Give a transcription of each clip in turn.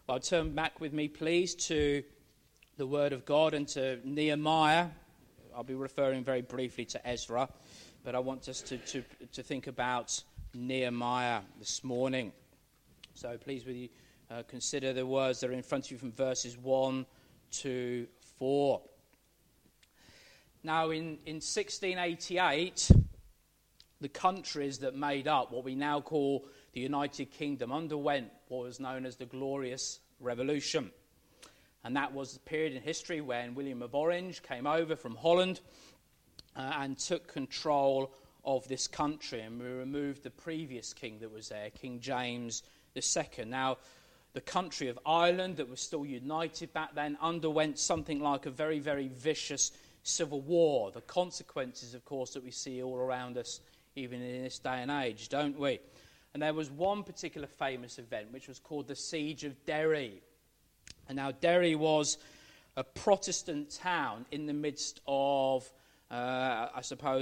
Well, turn back with me, please, to the Word of God and to Nehemiah. I'll be referring very briefly to Ezra, but I want us to think about Nehemiah this morning. So please, will you consider the words that are in front of you from verses 1 to 4. Now, in 1688, the countries that made up what we now call the United Kingdom underwent what was known as the Glorious Revolution. And that was the period in history when William of Orange came over from Holland and took control of this country. And we removed the previous king that was there, King James II. Now, the country of Ireland, that was still united back then, underwent something like a very, very vicious civil war. The consequences, of course, that we see all around us, even in this day and age, don't we? And there was one particular famous event, which was called the Siege of Derry. And now Derry was a Protestant town in the midst of, a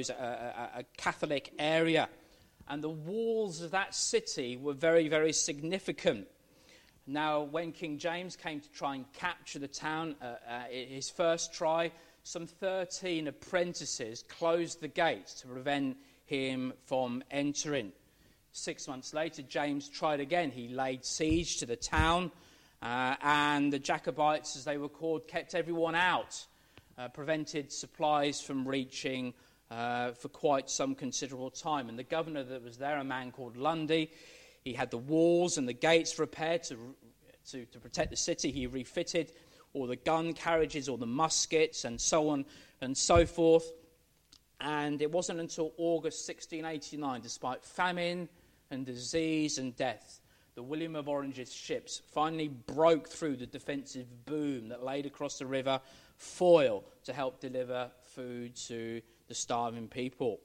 Catholic area. And the walls of that city were very, very significant. Now, when King James came to try and capture the town, his first try, some 13 apprentices closed the gates to prevent him from entering. 6 months later, James tried again. He laid siege to the town, and the Jacobites, as they were called, kept everyone out, prevented supplies from reaching for quite some considerable time. And the governor that was there, a man called Lundy, he had the walls and the gates repaired to protect the city. He refitted all the gun carriages, all the muskets, and so on and so forth. And it wasn't until August 1689, despite famine and disease and death, that William of Orange's ships finally broke through the defensive boom that laid across the river Foyle to help deliver food to the starving people.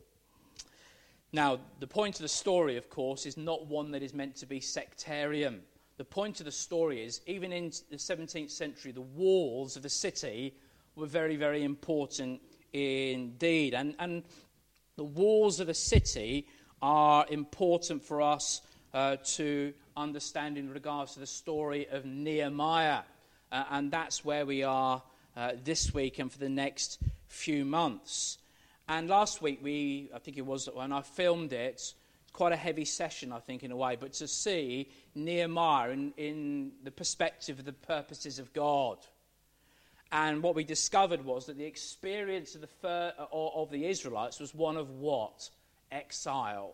Now, the point of the story, of course, is not one that is meant to be sectarian. The point of the story is, even in the 17th century, the walls of the city were very, very important indeed. And the walls of the city are important for us to understand in regards to the story of Nehemiah. And that's where we are this week and for the next few months. And last week, I think it was when I filmed it, quite a heavy session, I think, in a way, but to see Nehemiah in the perspective of the purposes of God. And what we discovered was that the experience of the Israelites was one of what? Exile.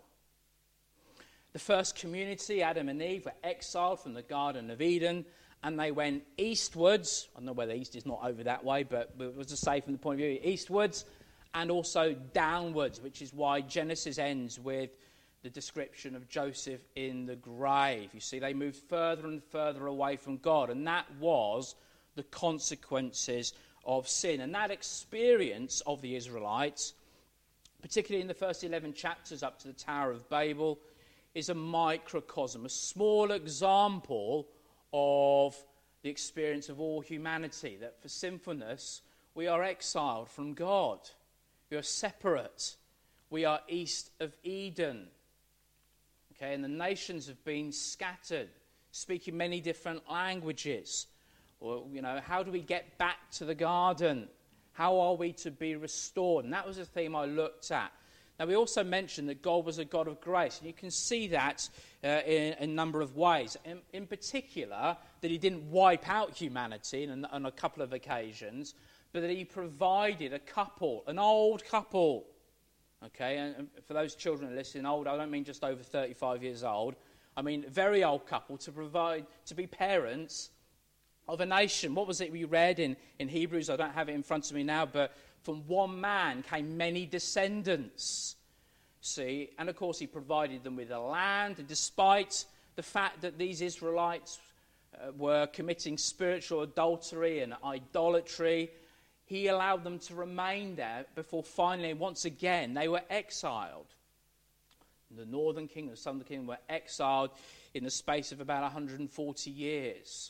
The first community, Adam and Eve, were exiled from the Garden of Eden, and they went eastwards. I don't know whether east is not over that way, but it was to say from the point of view eastwards, and also downwards, which is why Genesis ends with the description of Joseph in the grave. You see, they moved further and further away from God, and that was the consequences of sin. And that experience of the Israelites, particularly in the first 11 chapters up to the Tower of Babel, is a microcosm, a small example of the experience of all humanity, that for sinfulness we are exiled from God. We are separate. We are east of Eden. Okay, and the nations have been scattered, speaking many different languages. Or, how do we get back to the garden? How are we to be restored? And that was a theme I looked at. Now, we also mentioned that God was a God of grace, and you can see that in a number of ways. In particular, that he didn't wipe out humanity on a couple of occasions, but that he provided a couple, an old couple. Okay, and for those children listening, old, I don't mean just over 35 years old. I mean a very old couple to be parents of a nation. What was it we read in Hebrews? I don't have it in front of me now, but from one man came many descendants. See, and of course he provided them with a land, and despite the fact that these Israelites were committing spiritual adultery and idolatry, he allowed them to remain there before finally, once again, they were exiled. The northern kingdom, the southern kingdom were exiled in the space of about 140 years.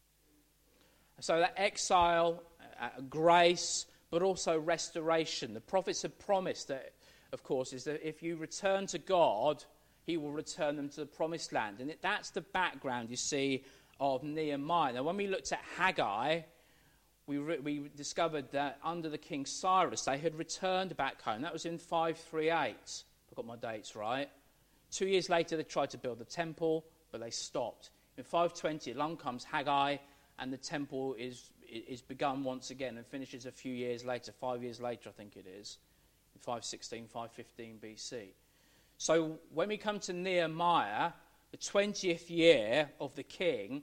So that exile, grace, but also restoration. The prophets had promised that, of course, is that if you return to God, he will return them to the promised land. And that's the background, you see, of Nehemiah. Now, when we looked at Haggai, we discovered that under the King Cyrus, they had returned back home. That was in 538. I got my dates right. 2 years later, they tried to build the temple, but they stopped. In 520, along comes Haggai, and the temple is begun once again and finishes a few years later, 5 years later, I think it is, in 516, 515 BC. So when we come to Nehemiah, the 20th year of the king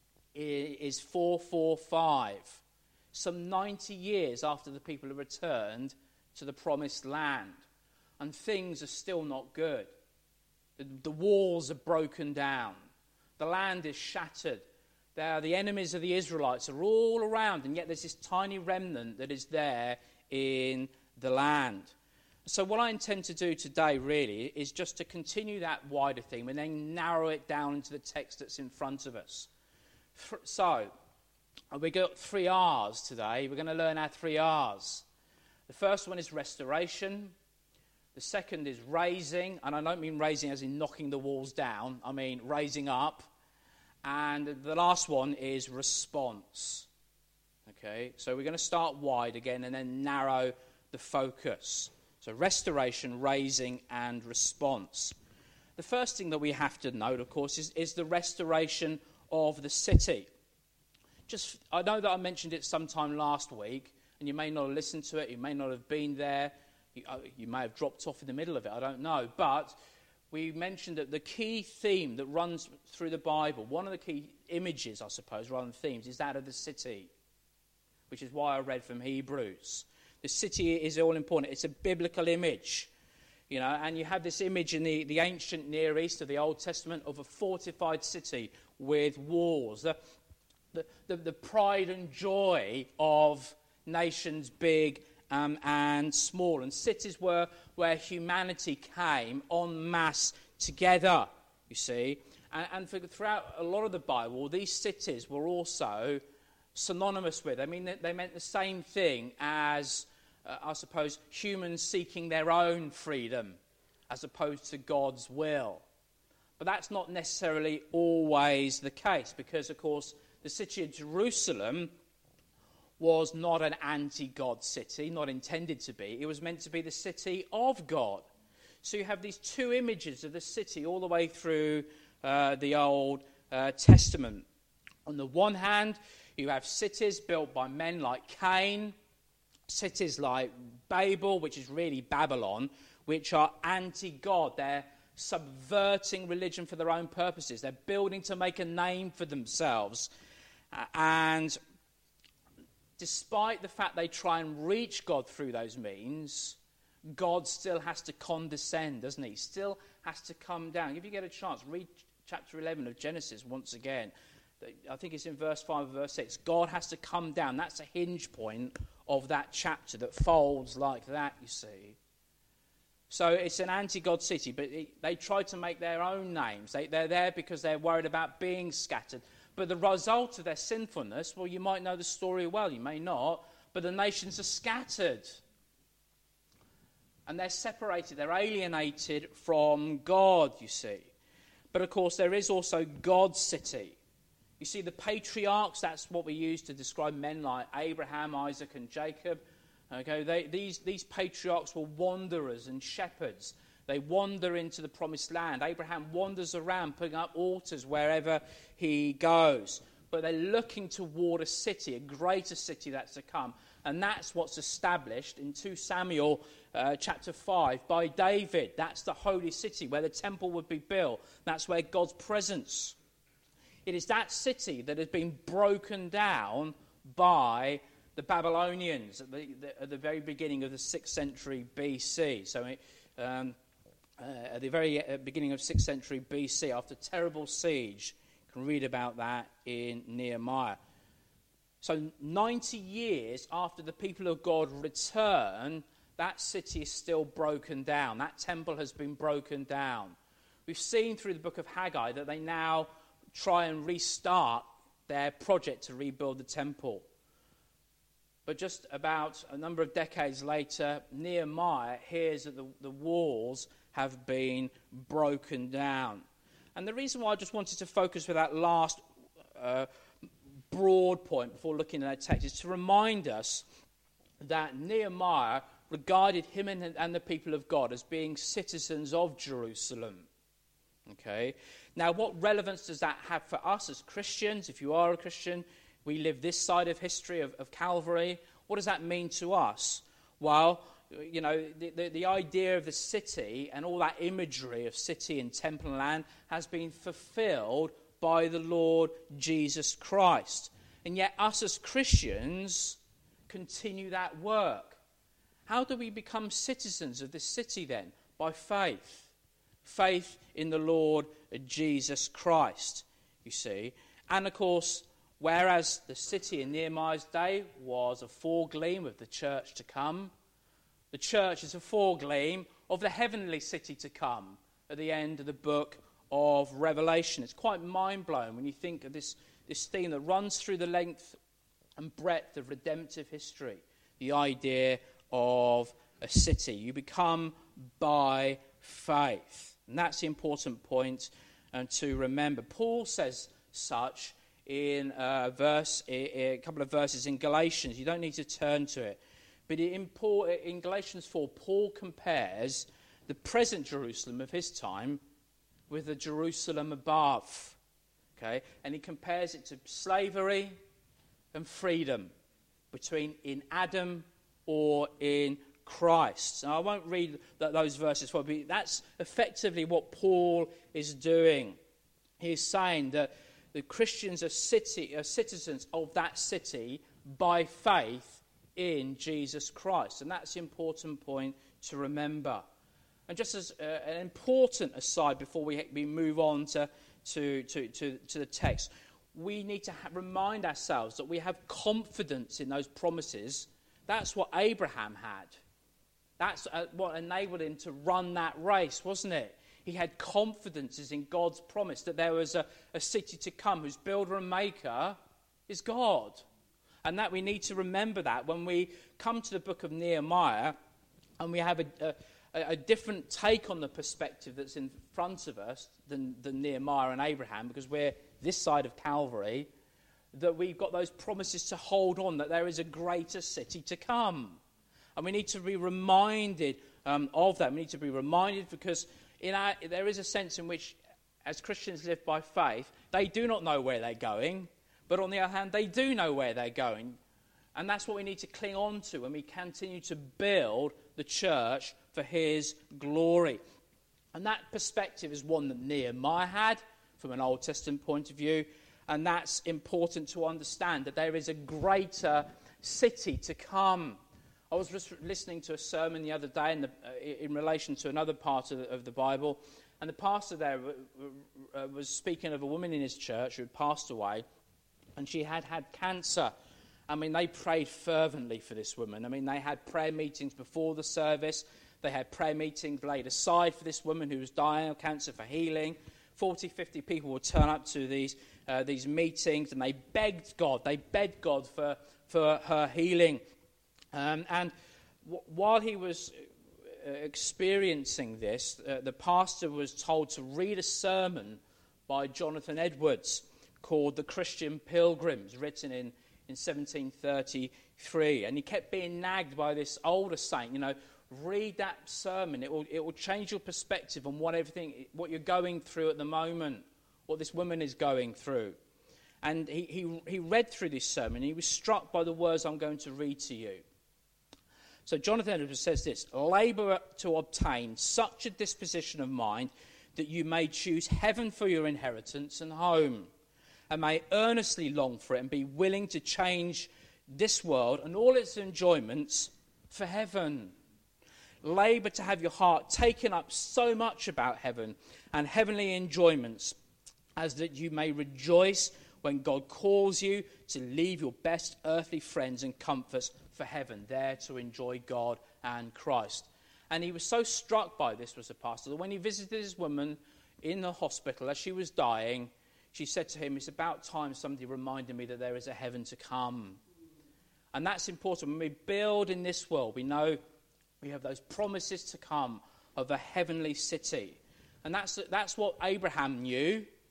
is 445. Some 90 years after the people have returned to the promised land. And things are still not good. The walls are broken down. The land is shattered. The enemies of the Israelites are all around, and yet there's this tiny remnant that is there in the land. So what I intend to do today really is just to continue that wider theme and then narrow it down into the text that's in front of us. So we got 3 R's today. We're going to learn our 3 R's. The first one is restoration. The second is raising, and I don't mean raising as in knocking the walls down. I mean raising up. And the last one is response. Okay, so we're going to start wide again and then narrow the focus. So restoration, raising, and response. The first thing that we have to note, of course, is the restoration of the city. I know that I mentioned it sometime last week, and you may not have listened to it, you may not have been there, you may have dropped off in the middle of it, I don't know. But we mentioned that the key theme that runs through the Bible, one of the key images, I suppose, rather than themes, is that of the city, which is why I read from Hebrews. The city is all important. It's a biblical image, and you have this image in the ancient Near East of the Old Testament of a fortified city with walls, the pride and joy of nations big and small, and cities where humanity came en masse together, you see. And throughout a lot of the Bible, these cities were also synonymous with. I mean, they meant the same thing as, I suppose, humans seeking their own freedom as opposed to God's will. But that's not necessarily always the case because, of course, the city of Jerusalem was not an anti-God city, not intended to be. It was meant to be the city of God. So you have these 2 images of the city all the way through the Old Testament. On the one hand, you have cities built by men like Cain, cities like Babel, which is really Babylon, which are anti-God. They're subverting religion for their own purposes. They're building to make a name for themselves. And despite the fact they try and reach God through those means, God still has to condescend, doesn't he? Still has to come down. If you get a chance, read chapter 11 of Genesis once again. I think it's in verse 5 and verse 6. God has to come down. That's a hinge point of that chapter that folds like that, you see. So it's an anti-God city, but they try to make their own names. They're there because they're worried about being scattered. But the result of their sinfulness, well, you might know the story well, you may not, but the nations are scattered. And they're separated, they're alienated from God, you see. But of course, there is also God's city. You see, the patriarchs, that's what we use to describe men like Abraham, Isaac, and Jacob. Okay, these patriarchs were wanderers and shepherds. They wander into the promised land. Abraham wanders around, putting up altars wherever he goes. But they're looking toward a city, a greater city that's to come. And that's what's established in 2 Samuel chapter 5 by David. That's the holy city where the temple would be built. That's where God's presence. It is that city that has been broken down by the Babylonians at the very beginning of the 6th century BC. So at the very beginning of 6th century BC, after a terrible siege, you can read about that in Nehemiah. So 90 years after the people of God return, that city is still broken down. That temple has been broken down. We've seen through the book of Haggai that they now try and restart their project to rebuild the temple. But just about a number of decades later, Nehemiah hears that the walls have been broken down. And the reason why I just wanted to focus with that last broad point before looking at our text is to remind us that Nehemiah regarded him and the people of God as being citizens of Jerusalem. Okay. Now, what relevance does that have for us as Christians? If you are a Christian, we live this side of history of Calvary. What does that mean to us? Well, you know, the idea of the city and all that imagery of city and temple and land has been fulfilled by the Lord Jesus Christ. And yet us as Christians continue that work. How do we become citizens of this city then? By faith. Faith in the Lord Jesus Christ, you see. And of course, whereas the city in Nehemiah's day was a foregleam of the church to come, the church is a foregleam of the heavenly city to come at the end of the book of Revelation. It's quite mind-blowing when you think of this theme that runs through the length and breadth of redemptive history, the idea of a city. You become by faith. And that's the important point to remember. Paul says such in a couple of verses in Galatians. You don't need to turn to it. But in Galatians 4, Paul compares the present Jerusalem of his time with the Jerusalem above. Okay? And he compares it to slavery and freedom between in Adam or in Christ. Now, I won't read those verses for you, but that's effectively what Paul is doing. He's saying that the Christians are citizens of that city by faith in Jesus Christ. And that's the important point to remember. And just as an important aside before we move on to the text, we need to remind ourselves that we have confidence in those promises. That's what Abraham had. That's what enabled him to run that race, wasn't it? He had confidence in God's promise that there was a city to come whose builder and maker is God. And that we need to remember that when we come to the book of Nehemiah and we have a different take on the perspective that's in front of us than Nehemiah and Abraham, because we're this side of Calvary, that we've got those promises to hold on, that there is a greater city to come. And we need to be reminded of that. We need to be reminded because there is a sense in which, as Christians live by faith, they do not know where they're going, but on the other hand, they do know where they're going. And that's what we need to cling on to when we continue to build the church for his glory. And that perspective is one that Nehemiah had from an Old Testament point of view. And that's important to understand, that there is a greater city to come. I was just listening to a sermon the other day in relation to another part of the Bible. And the pastor there was speaking of a woman in his church who had passed away. And she had cancer. I mean, they prayed fervently for this woman. I mean, they had prayer meetings before the service. They had prayer meetings laid aside for this woman who was dying of cancer for healing. 40, 50 people would turn up to these meetings, and they begged God. They begged God for her healing. While he was experiencing this, the pastor was told to read a sermon by Jonathan Edwards called The Christian Pilgrims, written in 1733. And he kept being nagged by this older saint, read that sermon. It will change your perspective on what you're going through at the moment, what this woman is going through. And he read through this sermon, and he was struck by the words I'm going to read to you. So Jonathan Edwards says this: "Labour to obtain such a disposition of mind that you may choose heaven for your inheritance and home, and may earnestly long for it and be willing to change this world and all its enjoyments for heaven. Labour to have your heart taken up so much about heaven and heavenly enjoyments as that you may rejoice when God calls you to leave your best earthly friends and comforts for heaven, there to enjoy God and Christ." And he was so struck by this, was the pastor, that when he visited his woman in the hospital as she was dying, she said to him, "It's about time somebody reminded me that there is a heaven to come." And that's important. When we build in this world, we know we have those promises to come of a heavenly city. And that's what Abraham knew.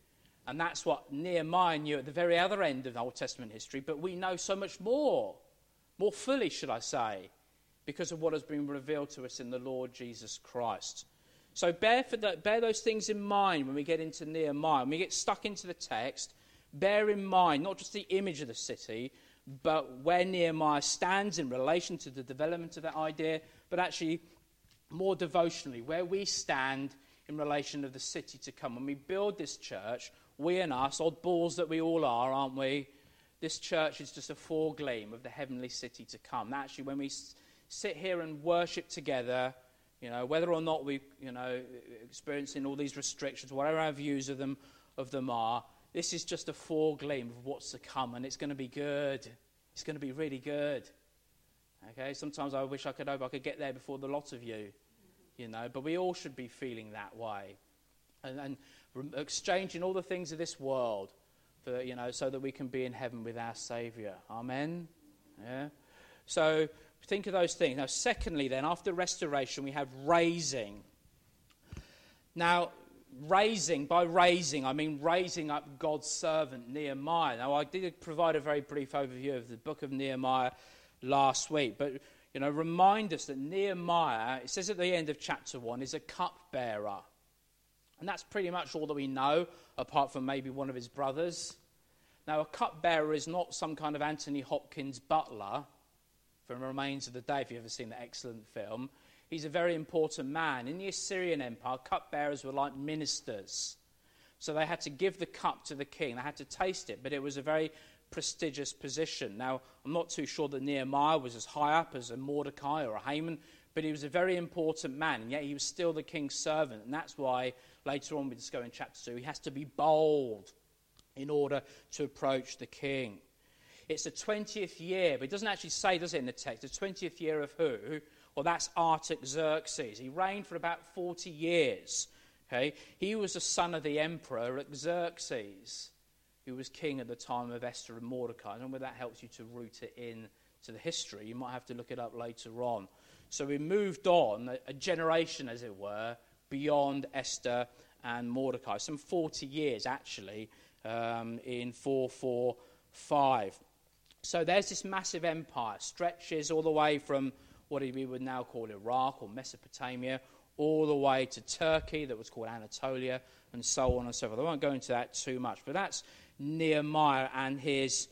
And that's what Nehemiah knew at the very other end of Old Testament history, but we know so much more fully, should I say, because of what has been revealed to us in the Lord Jesus Christ. So bear those things in mind when we get into Nehemiah. When we get stuck into the text, bear in mind not just the image of the city, but where Nehemiah stands in relation to the development of that idea, but actually more devotionally, where we stand in relation to the city to come. When we build this church, we and us, oddballs that we all are, aren't we? This church is just a foregleam of the heavenly city to come. Actually, when we sit here and worship together, whether or not we, experiencing all these restrictions, whatever our views of them are, this is just a foregleam of what's to come, and it's going to be good. It's going to be really good. Okay, sometimes I wish I could get there before the lot of you, but we all should be feeling that way, and exchanging all the things of this world for, so that we can be in heaven with our Saviour. Amen. Yeah. So think of those things. Now, secondly, then, after restoration, we have raising. Now, by raising, I mean raising up God's servant Nehemiah. Now, I did provide a very brief overview of the book of Nehemiah last week, but remind us that Nehemiah, it says at the end of chapter 1, is a cupbearer. And that's pretty much all that we know, apart from maybe one of his brothers. Now, a cupbearer is not some kind of Anthony Hopkins butler from Remains of the Day, if you've ever seen that excellent film. He's a very important man. In the Assyrian Empire, cupbearers were like ministers. So they had to give the cup to the king. They had to taste it, but it was a very prestigious position. Now, I'm not too sure that Nehemiah was as high up as a Mordecai or a Haman, but he was a very important man, and yet he was still the king's servant. And that's why later on we discover in chapter 2, he has to be bold in order to approach the king. It's the 20th year, but it doesn't actually say, does it, in the text? The 20th year of who? Well, that's Artaxerxes. He reigned for about 40 years. Okay? He was the son of the emperor Xerxes, who was king at the time of Esther and Mordecai. I don't know whether that helps you to root it in to the history. You might have to look it up later on. So we moved on, a generation, as it were, beyond Esther and Mordecai. Some 40 years, actually, in 445. So there's this massive empire, stretches all the way from what we would now call Iraq or Mesopotamia, all the way to Turkey, that was called Anatolia, and so on and so forth. I won't go into that too much, but that's Nehemiah and his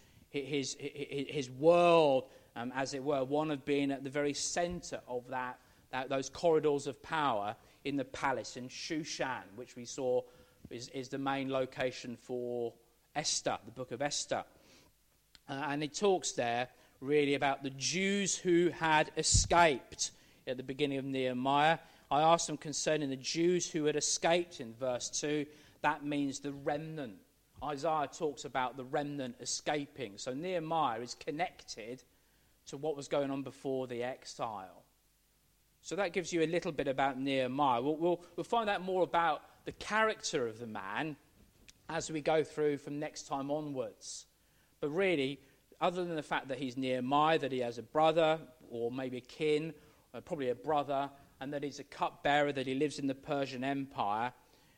world, as it were, one of being at the very centre of those corridors of power in the palace in Shushan, which we saw is the main location for Esther, the book of Esther. And it talks there really about the Jews who had escaped at the beginning of Nehemiah. I asked them concerning the Jews who had escaped in verse 2. That means the remnant. Isaiah talks about the remnant escaping. So Nehemiah is connected to what was going on before the exile. So that gives you a little bit about Nehemiah. We'll find out more about the character of the man as we go through from next time onwards. But really, other than the fact that he's Nehemiah, that he has a brother, or maybe a kin, probably a brother, and that he's a cupbearer, that he lives in the Persian Empire,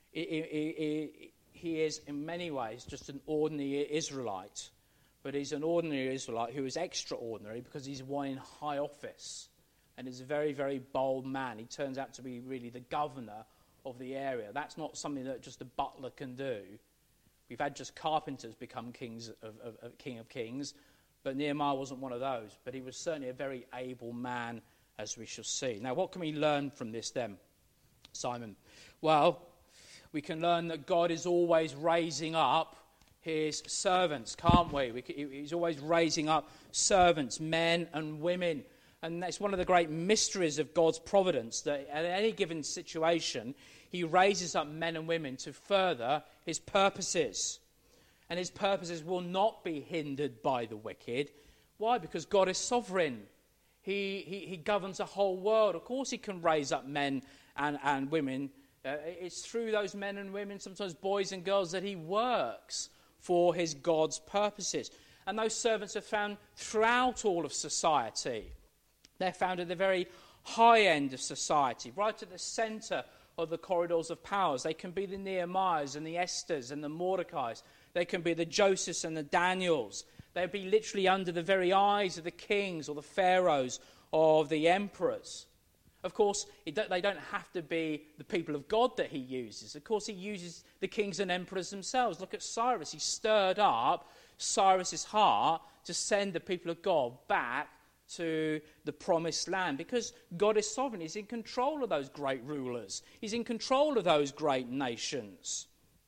he is in many ways just an ordinary Israelite. But he's an ordinary Israelite who is extraordinary because he's one in high office. And is a very, very bold man. He turns out to be really the governor of the area. That's not something that just a butler can do. We've had just carpenters become king of kings, but Nehemiah wasn't one of those. But he was certainly a very able man, as we shall see. Now, what can we learn from this then, Simon? Well, we can learn that God is always raising up his servants, can't we? He's always raising up servants, men and women. And that's one of the great mysteries of God's providence, that at any given situation, he raises up men and women to further his purposes. And his purposes will not be hindered by the wicked. Why? Because God is sovereign. He governs the whole world. Of course he can raise up men and women. It's through those men and women, sometimes boys and girls, that he works for his God's purposes. And those servants are found throughout all of society. They're found at the very high end of society, right at the centre of the corridors of powers. They can be the Nehemiahs and the Esthers and the Mordecais. They can be the Josephs and the Daniels. They'd be literally under the very eyes of the kings or the pharaohs of the emperors. Of course, they don't have to be the people of God that he uses. Of course, he uses the kings and emperors themselves. Look at Cyrus. He stirred up Cyrus's heart to send the people of God back to the promised land, because God is sovereign. He's in control of those great rulers. He's in control of those great nations.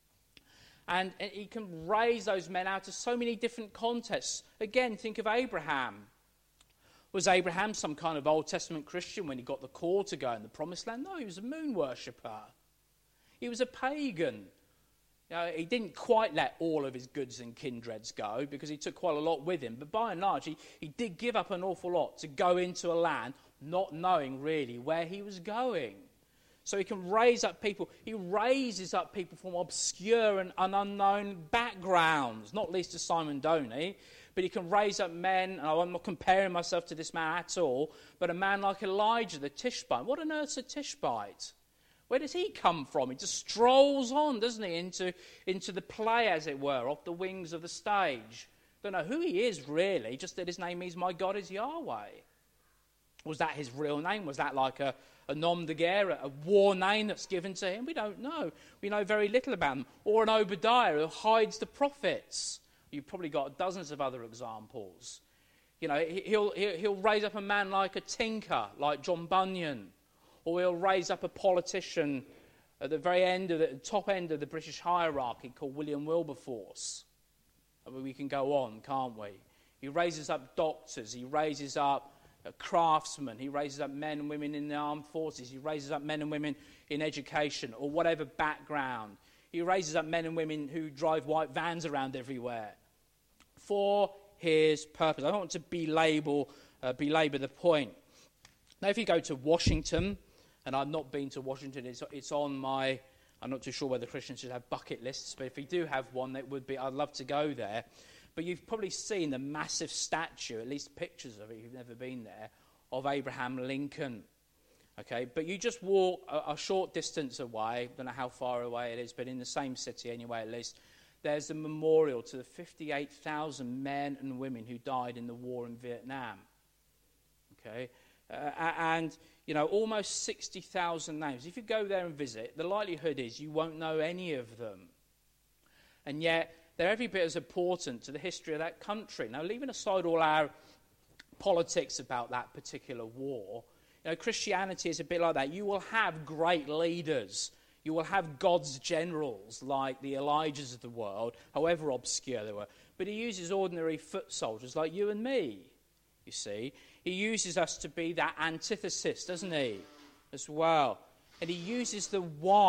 And he can raise those men out of so many different contexts. Again, think of Abraham. Was Abraham some kind of Old Testament Christian when he got the call to go in the promised land? No, he was a moon worshipper. He was a pagan. He didn't quite let all of his goods and kindreds go, because he took quite a lot with him. But by and large, he did give up an awful lot to go into a land not knowing really where he was going. So he can raise up people. He raises up people from obscure and unknown backgrounds, not least to Simon Doney. But he can raise up men, and I'm not comparing myself to this man at all, but a man like Elijah the Tishbite. What on earth's a Tishbite? Where does he come from? He just strolls on, doesn't he, into the play, as it were, off the wings of the stage. Don't know who he is, really, just that his name is My God is Yahweh. Was that his real name? Was that like a nom de guerre, a war name that's given to him? We don't know. We know very little about him. Or an Obadiah who hides the prophets. You've probably got dozens of other examples. He'll raise up a man like a tinker, like John Bunyan. Or he'll raise up a politician at the very end of the top end of the British hierarchy called William Wilberforce. I mean, we can go on, can't we? He raises up doctors. He raises up craftsmen. He raises up men and women in the armed forces. He raises up men and women in education or whatever background. He raises up men and women who drive white vans around everywhere for his purpose. I don't want to belabor the point. Now, if you go to Washington, and I've not been to Washington, it's on my, I'm not too sure whether Christians should have bucket lists, but if we do have one, that would be, I'd love to go there. But you've probably seen the massive statue, at least pictures of it, if you've never been there, of Abraham Lincoln. Okay, but you just walk a short distance away, don't know how far away it is, but in the same city anyway at least, there's a memorial to the 58,000 men and women who died in the war in Vietnam. Okay, and, almost 60,000 names. If you go there and visit, the likelihood is you won't know any of them. And yet, they're every bit as important to the history of that country. Now, leaving aside all our politics about that particular war, Christianity is a bit like that. You will have great leaders. You will have God's generals like the Elijahs of the world, however obscure they were. But he uses ordinary foot soldiers like you and me, you see. He uses us to be that antithesis, doesn't he, as well. And he uses the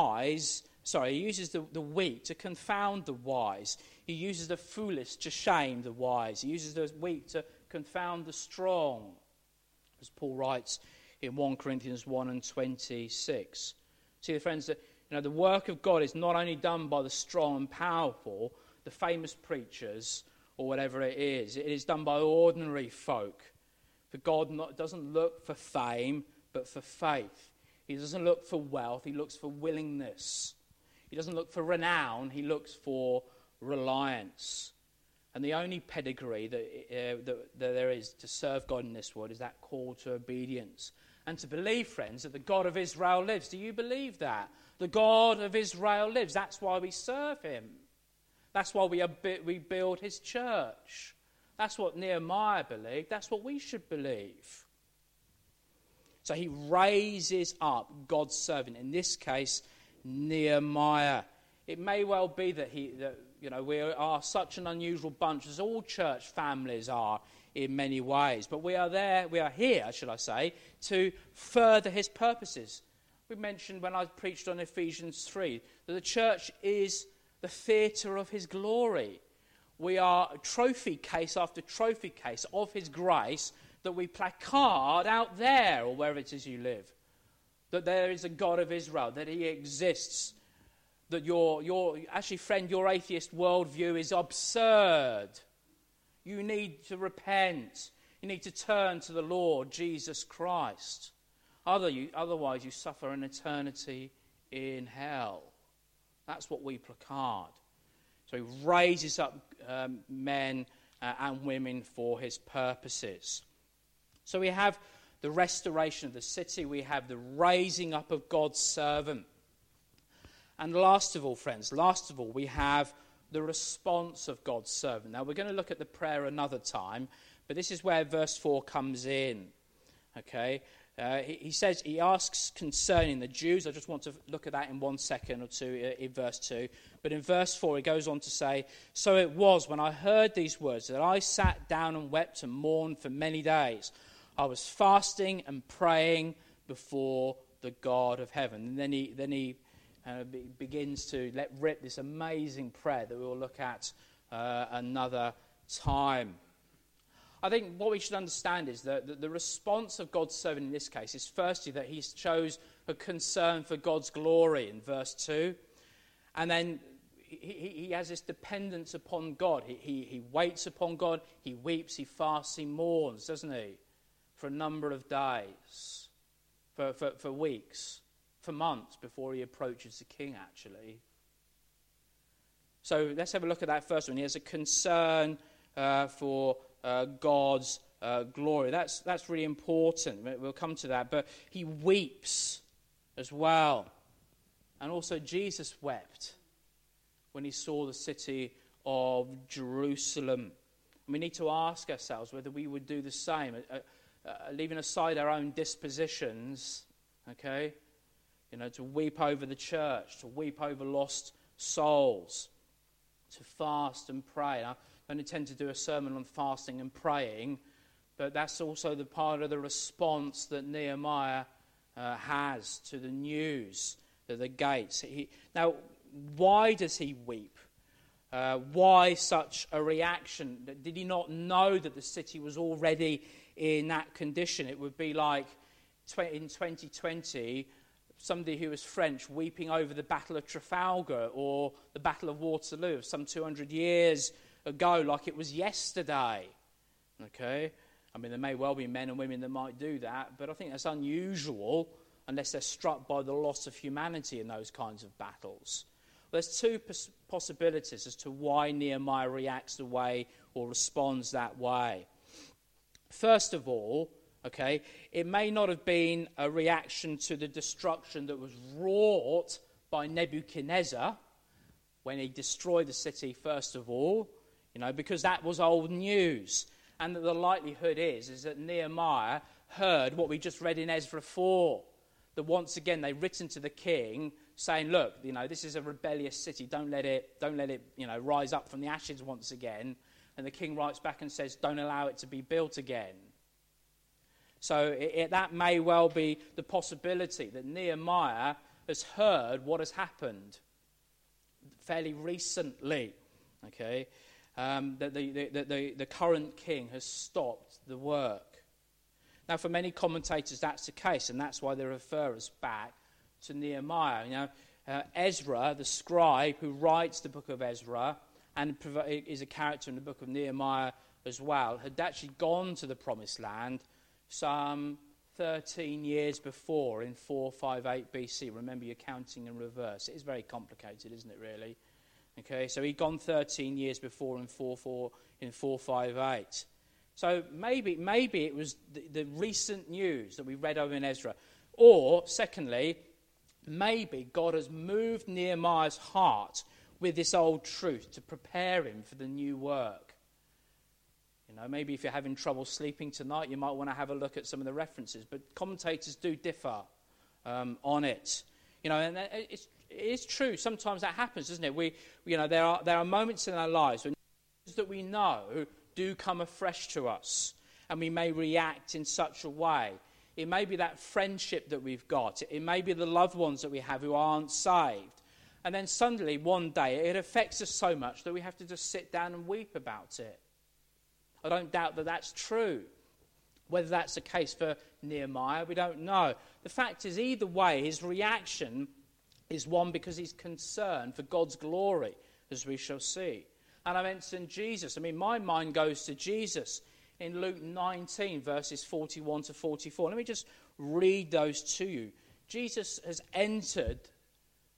weak to confound the wise. He uses the foolish to shame the wise. He uses the weak to confound the strong, as Paul writes in 1 Corinthians 1 and 26. See, friends, that the work of God is not only done by the strong and powerful, the famous preachers, or whatever it is done by ordinary folk. For God doesn't look for fame, but for faith. He doesn't look for wealth, he looks for willingness. He doesn't look for renown, he looks for reliance. And the only pedigree that there is to serve God in this world is that call to obedience. And to believe, friends, that the God of Israel lives. Do you believe that? The God of Israel lives. That's why we serve him. That's why we build his church. That's what Nehemiah believed. That's what we should believe. So he raises up God's servant, in this case, Nehemiah. It may well be that we are such an unusual bunch, as all church families are in many ways. But we are here, should I say, to further his purposes. We mentioned when I preached on Ephesians 3 that the church is the theatre of his glory. We are a trophy case after trophy case of his grace that we placard out there, or wherever it is you live. That there is a God of Israel, that he exists. That your atheist worldview is absurd. You need to repent. You need to turn to the Lord Jesus Christ. Otherwise you suffer an eternity in hell. That's what we placard. So he raises up men and women for his purposes. So we have the restoration of the city. We have the raising up of God's servant. And last of all, friends, we have the response of God's servant. Now, we're going to look at the prayer another time, but this is where verse 4 comes in. Okay? He asks concerning the Jews. I just want to look at that in 1 second or two in verse 2. But in verse 4, he goes on to say, "So it was when I heard these words that I sat down and wept and mourned for many days. I was fasting and praying before the God of heaven." And then he begins to let rip this amazing prayer that we will look at another time. I think what we should understand is that the response of God's servant in this case is firstly that he shows a concern for God's glory in verse 2. And then he has this dependence upon God. He waits upon God, he weeps, he fasts, he mourns, doesn't he? For a number of days, for weeks, for months before he approaches the king, actually. So let's have a look at that first one. He has a concern for God's glory. That's really important. We'll come to that. But he weeps as well. And also Jesus wept when he saw the city of Jerusalem. And we need to ask ourselves whether we would do the same, leaving aside our own dispositions, okay? To weep over the church, to weep over lost souls, to fast and pray. I don't intend to do a sermon on fasting and praying, but that's also the part of the response that Nehemiah has to the news at the gates. Now, why does he weep? Why such a reaction? Did he not know that the city was already in that condition? It would be like in 2020, somebody who was French weeping over the Battle of Trafalgar or the Battle of Waterloo some 200 years ago like it was yesterday. Okay? I mean, there may well be men and women that might do that, but I think that's unusual unless they're struck by the loss of humanity in those kinds of battles. Well, there's two possibilities as to why Nehemiah reacts the way or responds that way. First of all, okay, it may not have been a reaction to the destruction that was wrought by Nebuchadnezzar when he destroyed the city, first of all, because that was old news. And that the likelihood is that Nehemiah heard what we just read in Ezra 4, that once again they written to the king saying, look, this is a rebellious city, don't let it rise up from the ashes once again. And the king writes back and says, don't allow it to be built again. So that may well be the possibility that Nehemiah has heard what has happened fairly recently, okay, that the current king has stopped the work. Now, for many commentators, that's the case, and that's why they refer us back to Nehemiah. Ezra, the scribe who writes the book of Ezra, and is a character in the book of Nehemiah as well, had actually gone to the Promised Land some 13 years before, in 458 BC. Remember, you're counting in reverse. It is very complicated, isn't it, really? Okay, so he'd gone 13 years before in 458. So maybe it was the recent news that we read over in Ezra. Or, secondly, maybe God has moved Nehemiah's heart with this old truth to prepare him for the new work. Maybe if you're having trouble sleeping tonight, you might want to have a look at some of the references. But commentators do differ on it. And it is true. Sometimes that happens, doesn't it? There are moments in our lives when things that we know do come afresh to us, and we may react in such a way. It may be that friendship that we've got. It may be the loved ones that we have who aren't saved. And then suddenly, one day, it affects us so much that we have to just sit down and weep about it. I don't doubt that that's true. Whether that's the case for Nehemiah, we don't know. The fact is, either way, his reaction is one because he's concerned for God's glory, as we shall see. And I mentioned Jesus. My mind goes to Jesus in Luke 19, verses 41 to 44. Let me just read those to you. Jesus has entered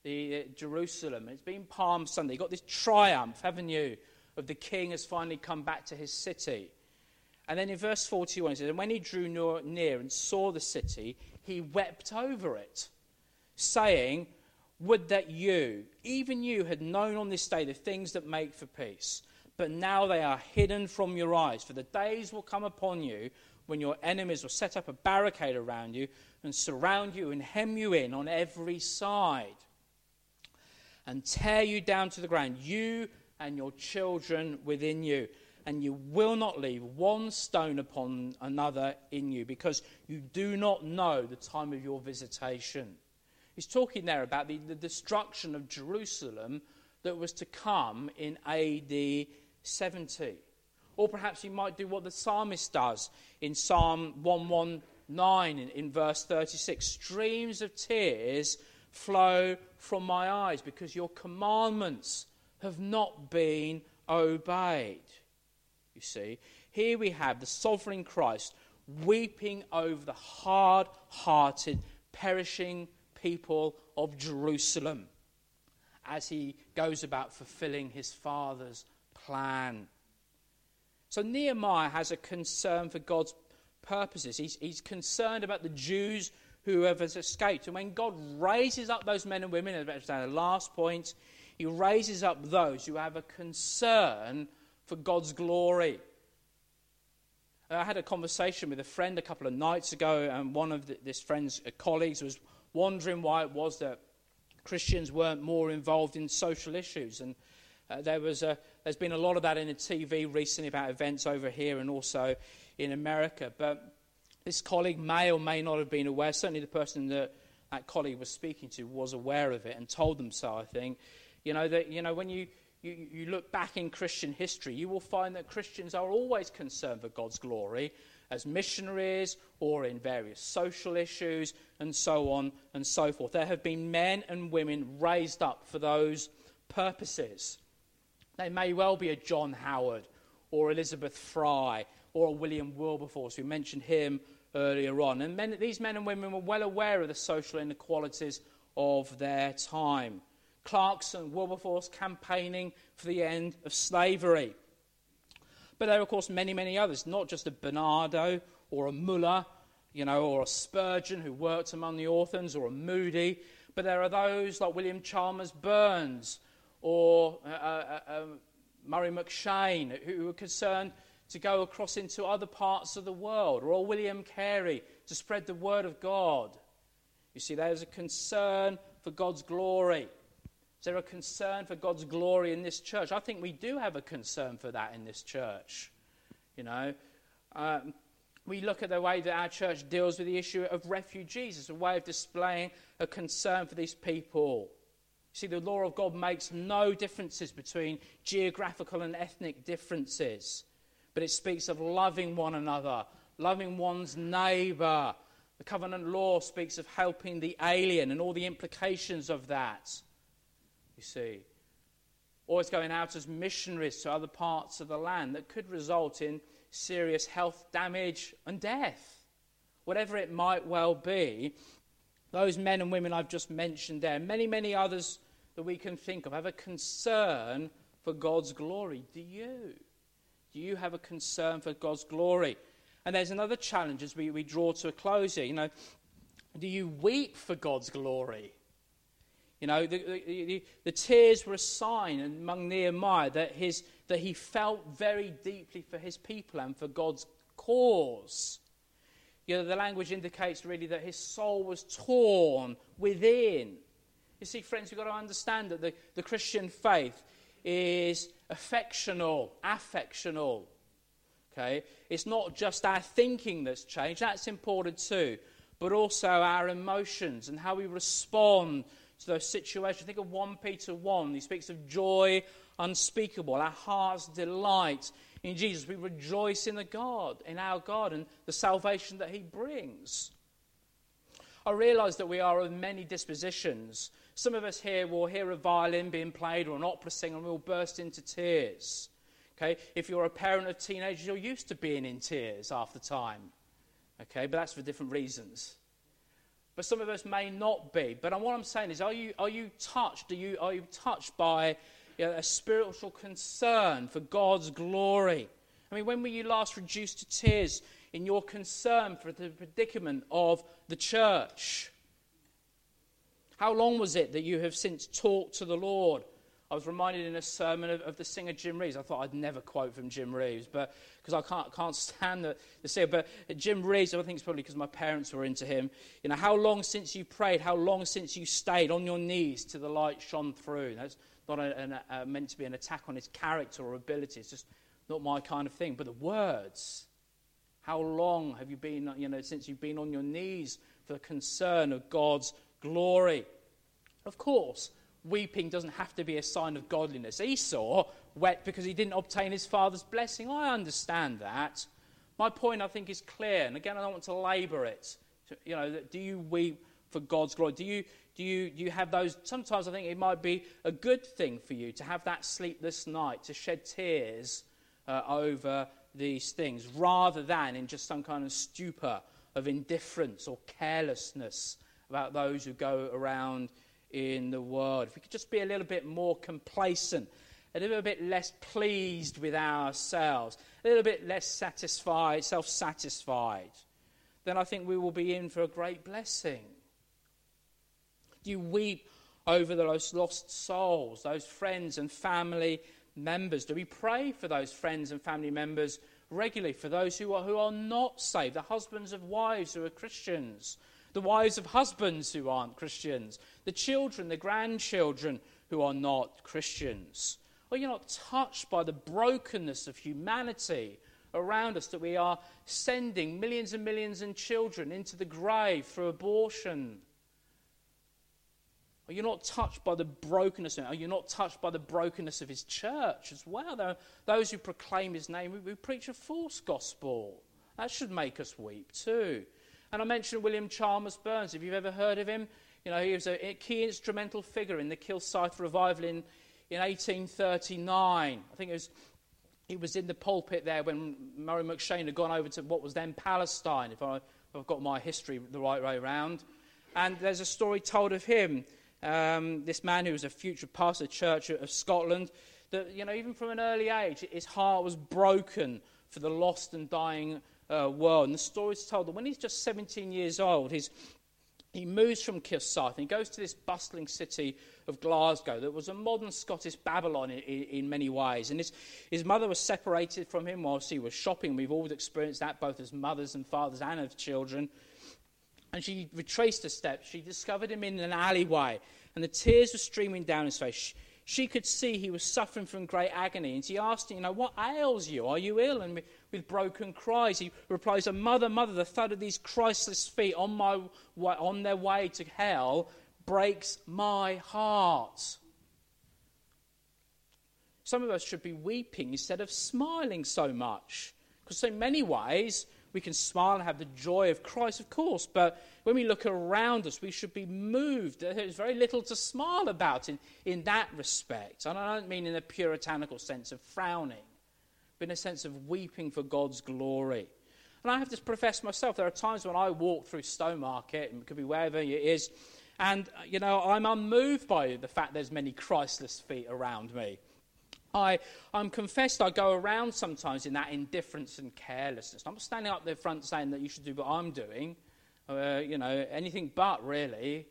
Jerusalem. It's been Palm Sunday. You've got this triumph, haven't you, of the king has finally come back to his city. And then in verse 41 it says, and when he drew near and saw the city, he wept over it, saying, would that you, even you, had known on this day the things that make for peace. But now they are hidden from your eyes. For the days will come upon you when your enemies will set up a barricade around you and surround you and hem you in on every side and tear you down to the ground, you and your children within you. And you will not leave one stone upon another in you, because you do not know the time of your visitation. He's talking there about the destruction of Jerusalem that was to come in AD 70. Or perhaps you might do what the psalmist does in Psalm 119 in verse 36. Streams of tears flow from my eyes because your commandments have not been obeyed. You see, here we have the sovereign Christ weeping over the hard-hearted, perishing people of Jerusalem as he goes about fulfilling his Father's plan. So Nehemiah has a concern for God's purposes. He's concerned about the Jews who have escaped. And when God raises up those men and women, as the last point, he raises up those who have a concern for God's glory. I had a conversation with a friend a couple of nights ago, and one of this friend's colleagues was wondering why it was that Christians weren't more involved in social issues. And there's been a lot of that in the TV recently about events over here and also in America. But this colleague may or may not have been aware. Certainly the person that colleague was speaking to was aware of it and told them so, I think. When you look back in Christian history, you will find that Christians are always concerned for God's glory as missionaries or in various social issues and so on and so forth. There have been men and women raised up for those purposes. They may well be a John Howard or Elizabeth Fry or a William Wilberforce. We mentioned him earlier on. And these men and women were well aware of the social inequalities of their time. Clarkson, Wilberforce campaigning for the end of slavery. But there are, of course, many, many others, not just a Bernardo or a Muller, or a Spurgeon who worked among the orphans, or a Moody, but there are those like William Chalmers Burns or Murray McShane who were concerned to go across into other parts of the world, or William Carey to spread the word of God. You see, there's a concern for God's glory. Is there a concern for God's glory in this church? I think we do have a concern for that in this church. We look at the way that our church deals with the issue of refugees as a way of displaying a concern for these people. You see, the law of God makes no differences between geographical and ethnic differences, but it speaks of loving one another, loving one's neighbour. The covenant law speaks of helping the alien and all the implications of that. You see, always going out as missionaries to other parts of the land that could result in serious health damage and death. Whatever it might well be, those men and women I've just mentioned there, many, many others that we can think of, have a concern for God's glory. Do you? Do you have a concern for God's glory? And there's another challenge as we draw to a close here. Do you weep for God's glory? The tears were a sign among Nehemiah that he felt very deeply for his people and for God's cause. The language indicates really that his soul was torn within. You see, friends, we've got to understand that the Christian faith is affectional. Okay? It's not just our thinking that's changed, that's important too, but also our emotions and how we respond to those situations. Think of 1 Peter 1. He speaks of joy unspeakable, our heart's delight in Jesus. We rejoice in our God and the salvation that he brings. I realise that we are of many dispositions. Some of us here will hear a violin being played or an opera singer and we'll burst into tears. Okay? If you're a parent of teenagers, you're used to being in tears half the time. Okay? But that's for different reasons. But some of us may not be. But what I'm saying is, are you touched? Are you touched by a spiritual concern for God's glory? I mean, when were you last reduced to tears in your concern for the predicament of the church? How long was it that you have since talked to the Lord? I was reminded in a sermon of the singer Jim Reeves. I thought I'd never quote from Jim Reeves, but because I can't stand the singer. But Jim Reeves, I think it's probably because my parents were into him. You know, how long since you prayed? How long since you stayed on your knees till the light shone through? That's not meant to be an attack on his character or ability. It's just not my kind of thing. But the words, how long have you been, since you've been on your knees for the concern of God's glory? Of course, weeping doesn't have to be a sign of godliness. Esau wept because he didn't obtain his father's blessing. I understand that. My point, I think, is clear. And again, I don't want to labour it. Do you weep for God's glory? Do you have those? Sometimes I think it might be a good thing for you to have that sleepless night, to shed tears over these things, rather than in just some kind of stupor of indifference or carelessness about those who go around in the world. If we could just be a little bit more complacent, a little bit less pleased with ourselves, a little bit less satisfied, self-satisfied, then I think we will be in for a great blessing. Do you weep over those lost souls, those friends and family members? Do we pray for those friends and family members regularly, for those who are not saved, the husbands of wives who are Christians, the wives of husbands who aren't Christians, the children, the grandchildren who are not Christians? Are you not touched by the brokenness of humanity around us, that we are sending millions and millions of children into the grave through abortion? Are you not touched by the brokenness? Are you not touched by the brokenness of his church as well? There are those who proclaim his name, who preach a false gospel. That should make us weep too. And I mentioned William Chalmers Burns. If you've ever heard of him, he was a key instrumental figure in the Kilsyth revival in 1839. I think he was in the pulpit there when Murray McCheyne had gone over to what was then Palestine, if I've got my history the right way around. And there's a story told of him, this man who was a future pastor of the Church of Scotland, that even from an early age, his heart was broken for the lost and dying world. And the story is told that when he's just 17 years old, he moves from Kilsyth and he goes to this bustling city of Glasgow that was a modern Scottish Babylon in many ways. And his mother was separated from him whilst he was shopping. We've all experienced that, both as mothers and fathers and as children. And she retraced her steps. She discovered him in an alleyway, and the tears were streaming down his face. She could see he was suffering from great agony, and she asked him, what ails you? Are you ill? And with broken cries, he replies, Mother, the thud of these Christless feet on their way to hell breaks my heart. Some of us should be weeping instead of smiling so much, because in many ways we can smile and have the joy of Christ, of course, but when we look around us, we should be moved. There's very little to smile about in that respect. And I don't mean in a puritanical sense of frowning, but in a sense of weeping for God's glory. And I have to profess myself, there are times when I walk through Stowmarket, and it could be wherever it is, and, I'm unmoved by the fact there's many Christless feet around me. I'm confessed I go around sometimes in that indifference and carelessness. I'm not standing up there front saying that you should do what I'm doing, anything but really.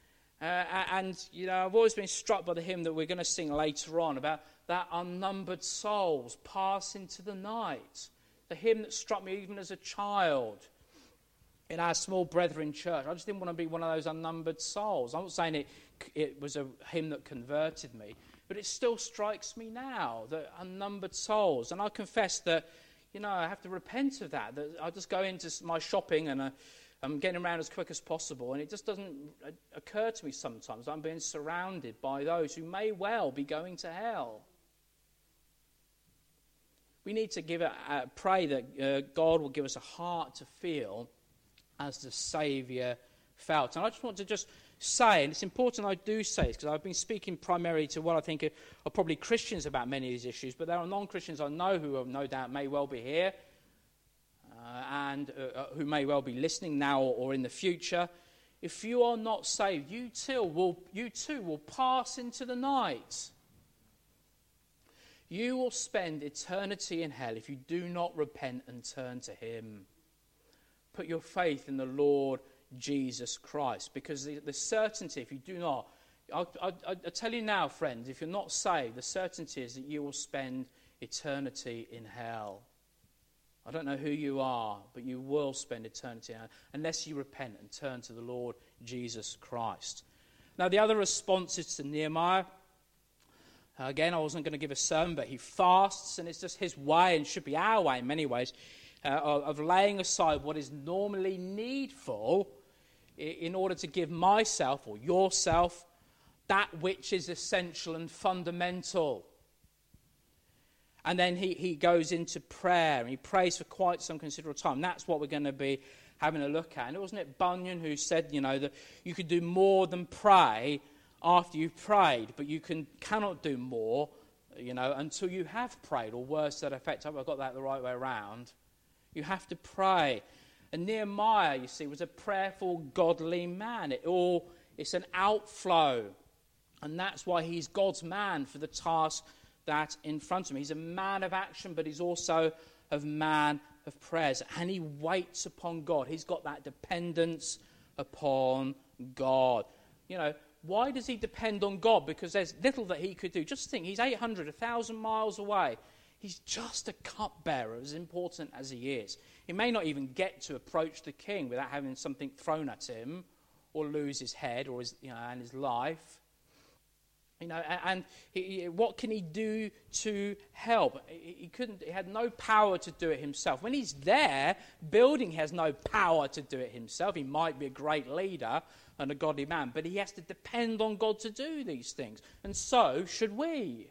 I've always been struck by the hymn that we're going to sing later on about that unnumbered souls pass into the night. The hymn that struck me even as a child in our small brethren church. I just didn't want to be one of those unnumbered souls. I'm not saying it was a hymn that converted me, but it still strikes me now, that unnumbered souls. And I confess that, I have to repent of that I just go into my shopping and I'm getting around as quick as possible, and it just doesn't occur to me sometimes I'm being surrounded by those who may well be going to hell. We need to pray that God will give us a heart to feel as the Saviour felt. And I just want to say, and it's important I do say this, because I've been speaking primarily to what I think are probably Christians about many of these issues, but there are non-Christians I know who have no doubt may well be here and who may well be listening now or in the future. if you are not saved, you too will pass into the night. You will spend eternity in hell if you do not repent and turn to him. Put your faith in the Lord Jesus Christ, because the certainty, if you do not, I tell you now, friends, if you're not saved, the certainty is that you will spend eternity in hell. I don't know who you are, but you will spend eternity in hell unless you repent and turn to the Lord Jesus Christ. Now, the other responses to Nehemiah, again, I wasn't going to give a sermon, but he fasts, and it's just his way, and should be our way in many ways, of laying aside what is normally needful in order to give myself or yourself that which is essential and fundamental. And then he goes into prayer, and he prays for quite some considerable time. That's what we're going to be having a look at. And wasn't it Bunyan who said, that you could do more than pray after you've prayed, but you cannot do more, until you have prayed, or worse to that effect. I hope I got that the right way around. You have to pray. And Nehemiah, you see, was a prayerful, godly man. It's an outflow. And that's why he's God's man for the task that in front of him. He's a man of action, but he's also a man of prayers. And he waits upon God. He's got that dependence upon God. Why does he depend on God? Because there's little that he could do. Just think, he's 800, 1,000 miles away. He's just a cupbearer, as important as he is. He may not even get to approach the king without having something thrown at him, or lose his head, or and his life. What can he do to help? He had no power to do it himself. When he's there, building has no power to do it himself. He might be a great leader and a godly man, but he has to depend on God to do these things. And so should we.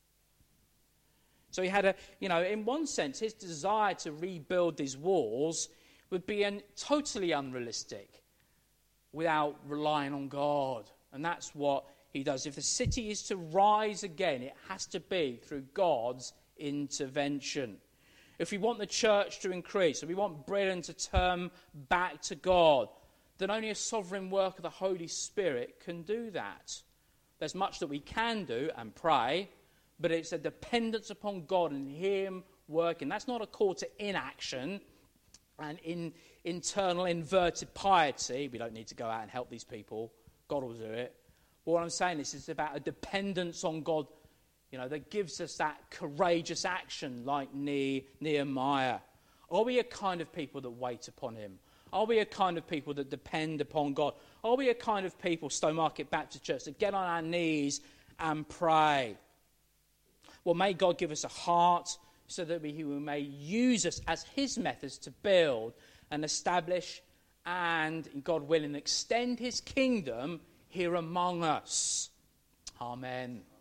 So he had in one sense, his desire to rebuild these walls would be totally unrealistic without relying on God. And that's what he does. If the city is to rise again, it has to be through God's intervention. If we want the church to increase, if we want Britain to turn back to God, then only a sovereign work of the Holy Spirit can do that. There's much that we can do and pray, but it's a dependence upon God and him working. That's not a call to inaction and internal inverted piety. We don't need to go out and help these people. God will do it. But what I'm saying is it's about a dependence on God, that gives us that courageous action like Nehemiah. Are we a kind of people that wait upon him? Are we a kind of people that depend upon God? Are we a kind of people, Stowmarket Baptist Church, that get on our knees and pray? Well, may God give us a heart so that he may use us as his methods to build and establish and, God willing, extend his kingdom here among us. Amen.